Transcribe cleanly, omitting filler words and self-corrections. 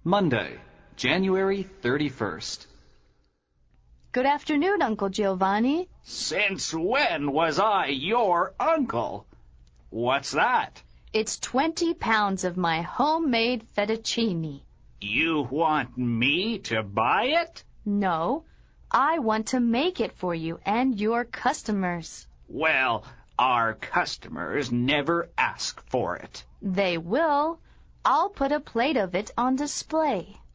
Monday, January 31st. Good afternoon, Uncle Giovanni. Since when was I your uncle? What's that? It's 20 pounds of my homemade fettuccine. You want me to buy it? No, I want to make it for you and your customers. Well, our customers never ask for it. They will. I'll put a plate of it on display.